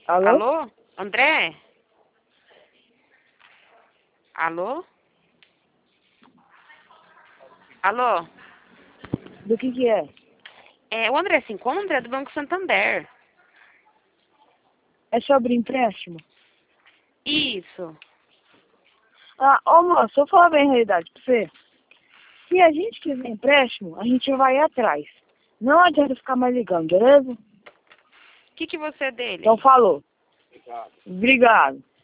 Alô? Alô? André? Alô? Alô? Do que é? É, o André se encontra do Banco Santander. É sobre empréstimo? Isso. Ah, ô moço, eu vou falar bem a realidade pra você. Se a gente quiser empréstimo, a gente vai atrás. Não adianta ficar mais ligando, beleza? O que você é dele? Então falou. Obrigado.